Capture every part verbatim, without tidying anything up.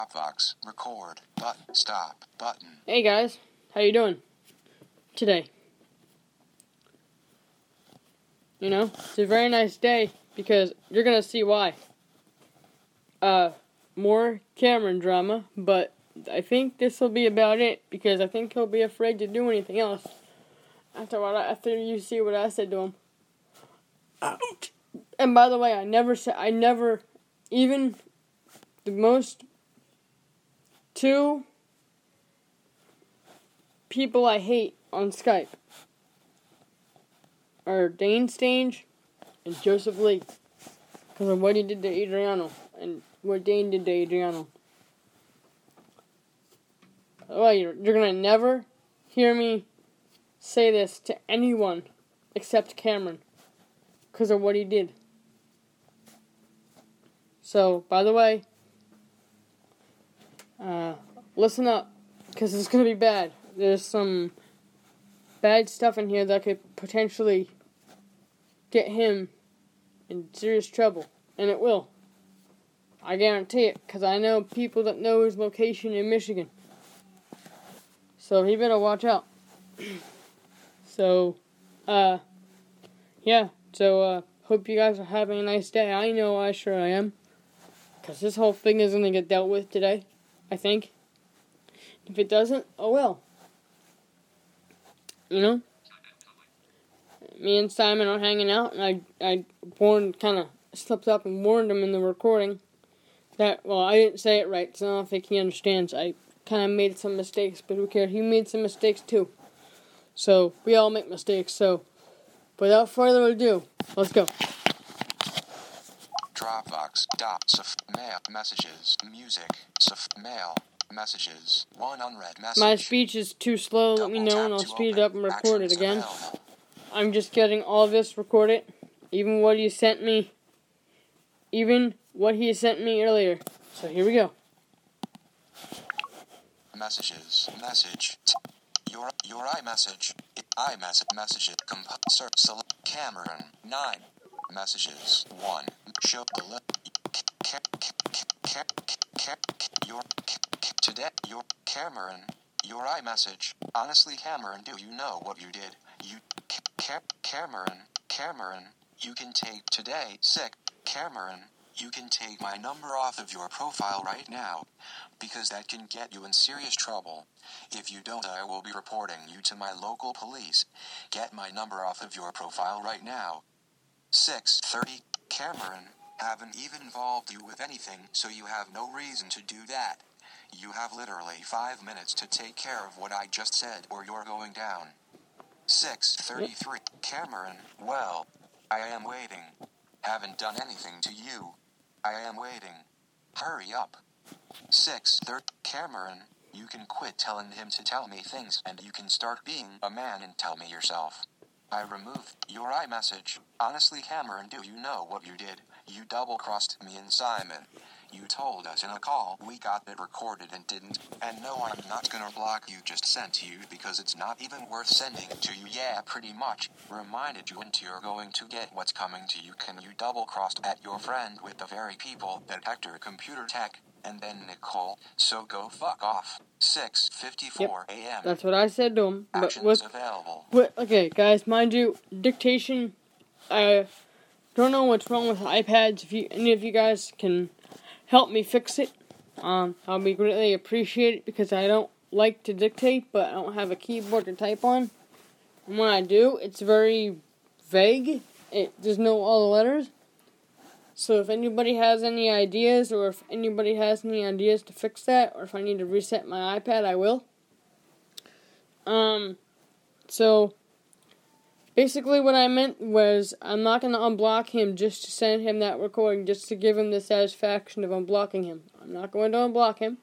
Dropbox, record, button, stop, button. Hey guys, how you doing today? You know, it's a very nice day because you're gonna see why. Uh, more Cameron drama, but I think this will be about it because I think he'll be afraid to do anything else after what I, after you see what I said to him. Ouch. And by the way, I never said I never even the most two people I hate on Skype are Dane Stange and Joseph Lee because of what he did to Adriano and what Dane did to Adriano. Well, you're, you're gonna never hear me say this to anyone except Cameron because of what he did. So, by the way, uh, listen up because it's gonna be bad. There's some bad stuff in here that could potentially get him in serious trouble. And it will. I guarantee it, because I know people that know his location in Michigan. So he better watch out. so, uh, yeah. So, uh, hope you guys are having a nice day. I know I sure I am. Because this whole thing is going to get dealt with today, I think. If it doesn't, oh well. You know? Me and Simon are hanging out, and I, I warned, kind of slipped up and warned him in the recording that, well, I didn't say it right, so I don't think he understands. I kind of made some mistakes, but who cares? He made some mistakes too. So, we all make mistakes, so, without further ado, let's go. Dropbox, dots of mail, messages, music, suf, mail, messages, one unread message. My speech is too slow, let me know, and I'll speed it up and record it again. I'm just getting all this recorded, even what he sent me, even what he sent me earlier. So here we go. Messages, message, t- your your iMessage, iMessage, messages, comp, search, select, Cameron, nine, messages, one, show the list, your, today, your, Cameron, your iMessage, honestly Cameron, do you know what you did? You, Cameron, Cameron, you can take today, sick, Cameron, you can take my number off of your profile right now, because that can get you in serious trouble. If you don't, I will be reporting you to my local police. Get my number off of your profile right now. six thirty, Cameron, haven't even involved you with anything, so you have no reason to do that. You have literally five minutes to take care of what I just said, or you're going down. six thirty-three, Cameron, well, I am waiting. Haven't done anything to you. I am waiting. Hurry up. six thirty, Cameron, you can quit telling him to tell me things and you can start being a man and tell me yourself. I removed your iMessage. Honestly, Cameron, do you know what you did? You double-crossed me and Simon. You told us in a call we got it recorded and didn't. And no, I'm not gonna block you just sent to you because it's not even worth sending to you. Yeah, pretty much. Reminded you and you're going to get what's coming to you. Can you double-crossed at your friend with the very people that Hector Computer Tech and then Nicole, so go fuck off. six fifty-four yep, a.m. That's what I said to him. But Actions with, available. With, okay, guys, mind you, dictation, I don't know what's wrong with iPads. If you, any of you guys can help me fix it, um, I'll be greatly appreciated because I don't like to dictate, but I don't have a keyboard to type on. And when I do, it's very vague. It doesn't know all the letters. So if anybody has any ideas, or if anybody has any ideas to fix that, or if I need to reset my iPad, I will. Um, so basically what I meant was I'm not going to unblock him just to send him that recording, just to give him the satisfaction of unblocking him. I'm not going to unblock him.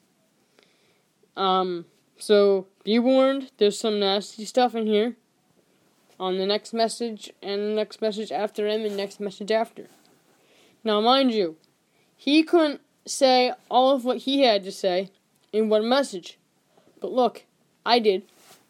Um, so be warned, there's some nasty stuff in here on the next message, and the next message after him, and next message after. Now, mind you, he couldn't say all of what he had to say in one message. But look, I did.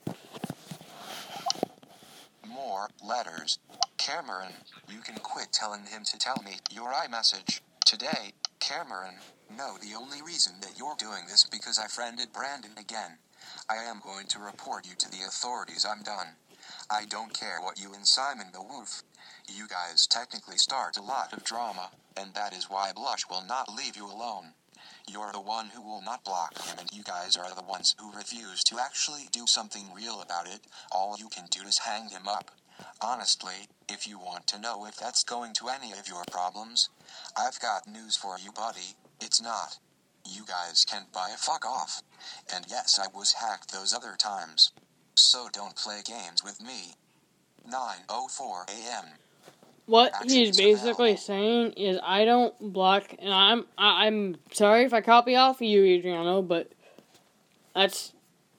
More letters. Cameron, you can quit telling him to tell me your iMessage. Today, Cameron, No, the only reason that you're doing this because I friended Brandon again. I am going to report you to the authorities. I'm done. I don't care what you and Simon the Wolf. You guys technically start a lot of drama, and that is why Blush will not leave you alone. You're the one who will not block him, and you guys are the ones who refuse to actually do something real about it. All you can do is hang him up. Honestly, if you want to know if that's going to any of your problems, I've got news for you, buddy. It's not. You guys can buy a fuck off. And yes, I was hacked those other times. So don't play games with me. nine oh four a.m. What Actions he's basically available. saying is I don't block, and I'm I, I'm sorry if I copy off of you, Adriano, but that's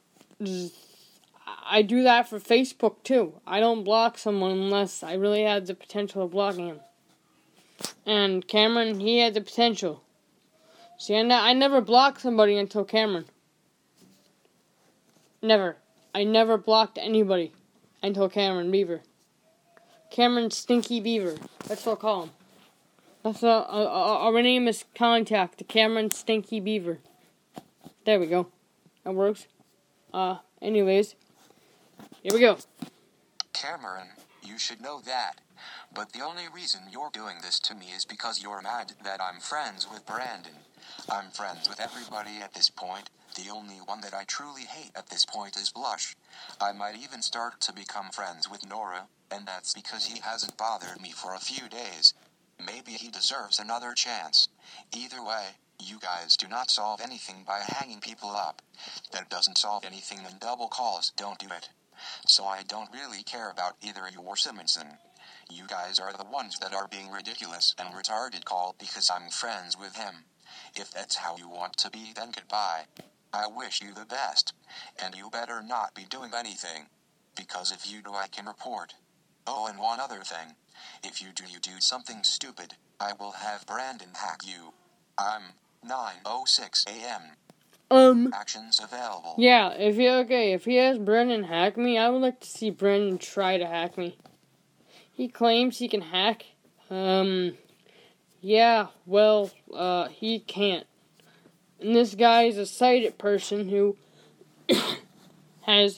I do that for Facebook too. I don't block someone unless I really have the potential of blocking him. And Cameron, he had the potential. See, I, ne- I never blocked somebody until Cameron. Never. I never blocked anybody until Cameron Beaver. Cameron Stinky Beaver. That's what I'll call him. That's uh, uh, our name is Contact to Cameron Stinky Beaver. There we go. That works. Uh, anyways, here we go. Cameron, you should know that. But the only reason you're doing this to me is because you're mad that I'm friends with Brandon. I'm friends with everybody at this point. The only one that I truly hate at this point is Blush. I might even start to become friends with Nora, and that's because he hasn't bothered me for a few days. Maybe he deserves another chance. Either way, you guys do not solve anything by hanging people up. That doesn't solve anything, and double calls don't do it. So I don't really care about either you or Simonson. You guys are the ones that are being ridiculous and retarded called because I'm friends with him. If that's how you want to be, then goodbye. I wish you the best, and you better not be doing anything, because if you do, I can report. Oh, and one other thing. If you do you do something stupid, I will have Brandon hack you. I'm nine oh six a.m. Um, Actions available. yeah, if he, okay, if he has Brendan hack me, I would like to see Brendan try to hack me. He claims he can hack. Um, yeah, well, uh, he can't. And this guy is a sighted person who has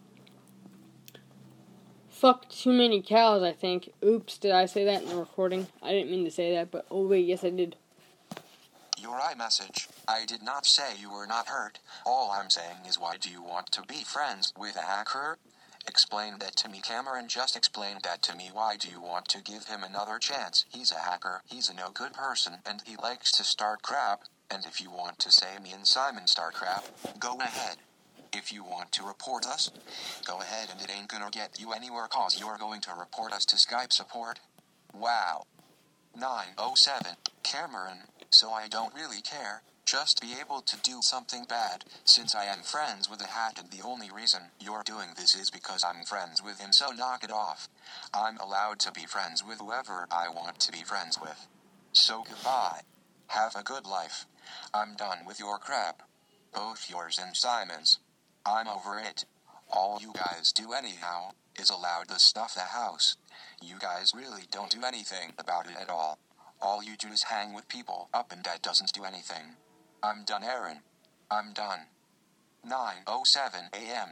fucked too many cows, I think. Oops, did I say that in the recording? I didn't mean to say that, but oh wait, yes I did. Your iMessage. I did not say you were not hurt. All I'm saying is, why do you want to be friends with a hacker? Explain that to me. Cameron just explained that to me. Why do you want to give him another chance? He's a hacker, he's a no-good person, and he likes to start crap. And if you want to say me and Simon start crap, go ahead. If you want to report us, go ahead, and it ain't gonna get you anywhere, cause you're going to report us to Skype support. Wow. nine oh seven. Cameron, so I don't really care. Just be able to do something bad, since I am friends with a hack, and the only reason you're doing this is because I'm friends with him, so knock it off. I'm allowed to be friends with whoever I want to be friends with. So goodbye. Have a good life. I'm done with your crap. Both yours and Simon's. I'm over it. All you guys do anyhow is allow the stuff the house. You guys really don't do anything about it at all. All you do is hang with people up, and that doesn't do anything. I'm done, Aaron. I'm done. nine oh seven a.m.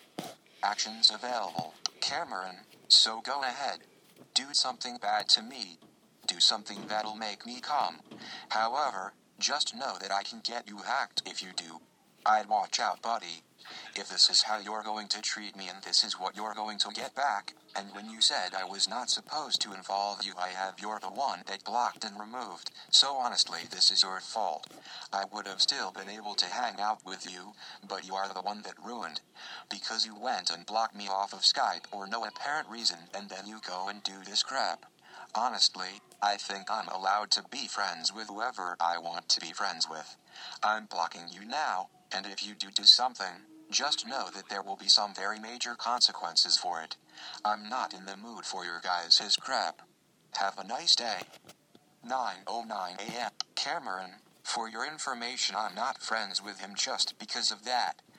Actions available. Cameron, so go ahead. Do something bad to me. Do something that'll make me come. However, just know that I can get you hacked if you do. I'd watch out, buddy. If this is how you're going to treat me and this is what you're going to get back, and when you said I was not supposed to involve you, I have you're the one that blocked and removed, so honestly this is your fault. I would have still been able to hang out with you, but you are the one that ruined, because you went and blocked me off of Skype for no apparent reason, and then you go and do this crap. Honestly, I think I'm allowed to be friends with whoever I want to be friends with. I'm blocking you now, and if you do do something, just know that there will be some very major consequences for it. I'm not in the mood for your guys' crap. Have a nice day. nine oh nine a.m. Cameron, for your information, I'm not friends with him just because of that.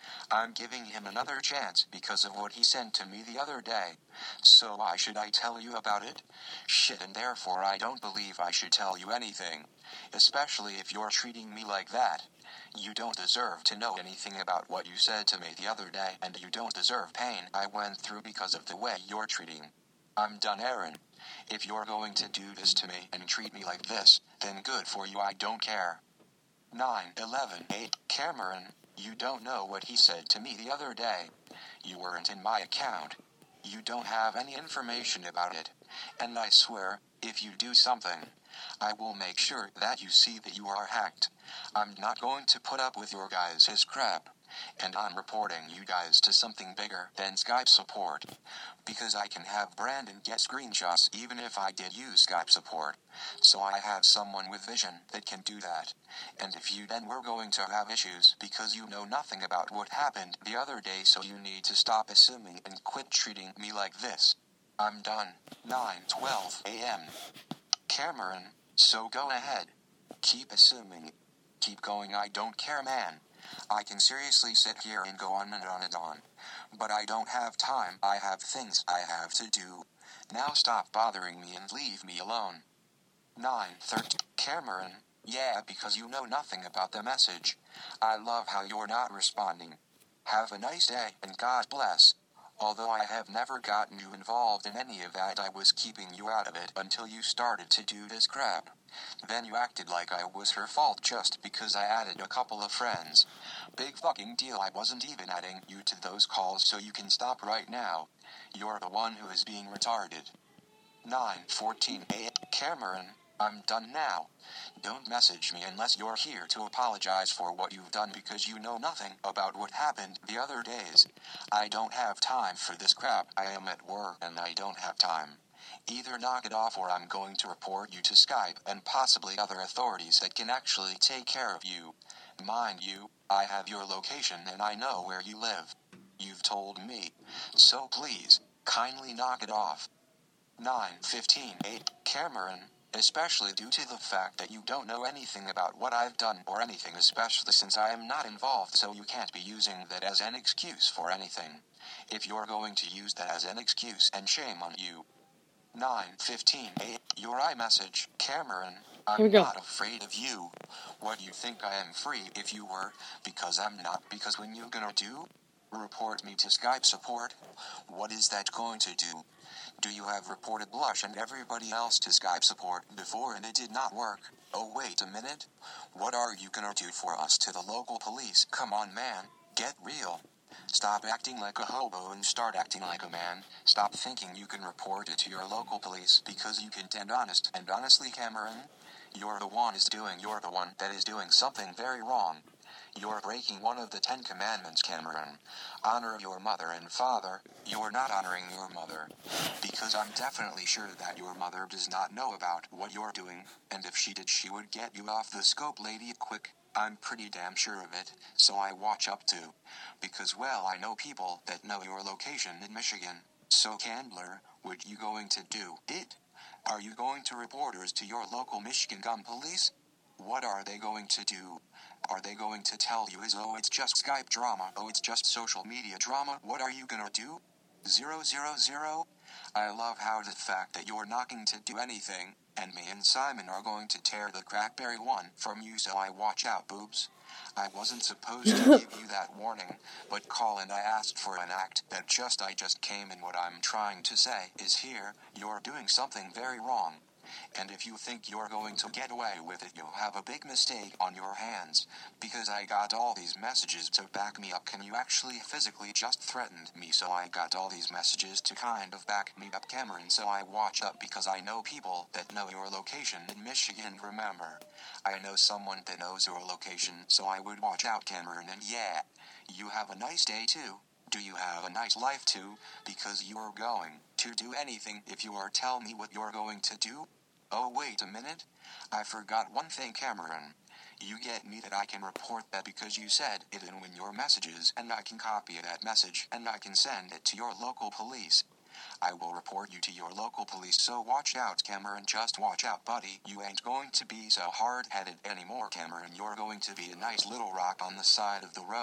I'm giving him another chance because of what he sent to me the other day. So why should I tell you about it? Shit, and therefore I don't believe I should tell you anything. Especially if you're treating me like that. You don't deserve to know anything about what you said to me the other day, and you don't deserve pain I went through because of the way you're treating. I'm done, Aaron. If you're going to do this to me and treat me like this, then good for you, I don't care. nine eleven eight Cameron, you don't know what he said to me the other day. You weren't in my account. You don't have any information about it. And I swear, if you do something, I will make sure that you see that you are hacked. I'm not going to put up with your guys' crap. And I'm reporting you guys to something bigger than Skype support. Because I can have Brandon get screenshots even if I did use Skype support. So I have someone with vision that can do that. And if you then we're going to have issues because you know nothing about what happened the other day, so you need to stop assuming and quit treating me like this. I'm done. nine twelve a.m. Cameron, so go ahead. Keep assuming. Keep going, I don't care, man. I can seriously sit here and go on and on and on. But I don't have time. I have things I have to do. Now stop bothering me and leave me alone. nine thirty Cameron, yeah, because you know nothing about the message. I love how you're not responding. Have a nice day, and God bless. Although I have never gotten you involved in any of that, I was keeping you out of it until you started to do this crap. Then you acted like I was her fault just because I added a couple of friends. Big fucking deal, I wasn't even adding you to those calls, so you can stop right now. You're the one who is being retarded. nine fourteen a.m. Cameron, I'm done now. Don't message me unless you're here to apologize for what you've done because you know nothing about what happened the other days. I don't have time for this crap. I am at work and I don't have time. Either knock it off or I'm going to report you to Skype and possibly other authorities that can actually take care of you. Mind you, I have your location and I know where you live. You've told me. So please, kindly knock it off. nine fifteen a.m. Cameron, especially due to the fact that you don't know anything about what I've done or anything, especially since I am not involved, so you can't be using that as an excuse for anything. If you're going to use that as an excuse, and shame on you. nine fifteen a.m. Your iMessage, Cameron, Here we I'm go. not afraid of you. What, you think I am free if you were? Because I'm not. Because when you gonna do? Report me to Skype support? What is that going to do? Do you have reported Blush and everybody else to Skype support before and it did not work? Oh wait a minute. What are you gonna do for us to the local police? Come on, man. Get real. Stop acting like a hobo and start acting like a man. Stop thinking you can report it to your local police because you can stand honest. And honestly, Cameron, you're the one is doing you're the one that is doing something very wrong. You're breaking one of the Ten Commandments, Cameron. Honor your mother and father. You're not honoring your mother. Because I'm definitely sure that your mother does not know about what you're doing, and if she did, she would get you off the scope, lady, quick. I'm pretty damn sure of it, so I watch up to. Because, well, I know people that know your location in Michigan. So, Candler, what you going to do? It? Are you going to report us to your local Michigan gun police? What are they going to do? Are they going to tell you is, oh, it's just Skype drama, oh, it's just social media drama? What are you gonna do? Zero, zero, zero? I love how the fact that you're not going to do anything, and me and Simon are going to tear the crackberry one from you, so I watch out, boobs. I wasn't supposed to give you that warning, but Colin, I asked for an act that just I just came, and what I'm trying to say is here, you're doing something very wrong. And if you think you're going to get away with it, you'll have a big mistake on your hands. Because I got all these messages to back me up. Can you actually physically just threatened me? So I got all these messages to kind of back me up, Cameron. So I watch up because I know people that know your location in Michigan. Remember, I know someone that knows your location, so I would watch out, Cameron. And yeah, you have a nice day too. Do you have a nice life too? Because you're going to do anything if you are tell me what you're going to do. Oh, wait a minute. I forgot one thing, Cameron. You get me that I can report that because you said it in when your messages, and I can copy that message, and I can send it to your local police. I will report you to your local police, so watch out, Cameron. Just watch out, buddy. You ain't going to be so hard-headed anymore, Cameron. You're going to be a nice little rock on the side of the road.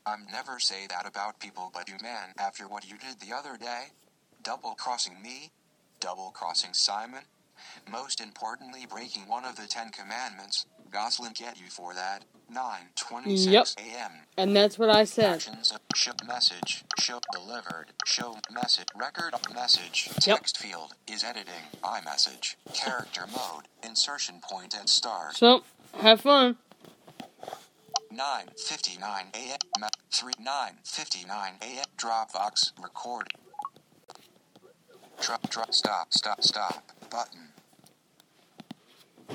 I'm never say that about people but you, man, after what you did the other day. Double-crossing me? Double-crossing Simon? Most importantly, breaking one of the Ten Commandments. Gosling get you for that. nine twenty-six Yep. a m And that's what I said. Actions of show message. Show delivered. Show message. Record message. Yep. Text field is editing. iMessage. Character mode. Insertion point at start. So, have fun. nine fifty-nine a m three nine fifty-nine a m Dropbox record. Drop drop stop stop stop button.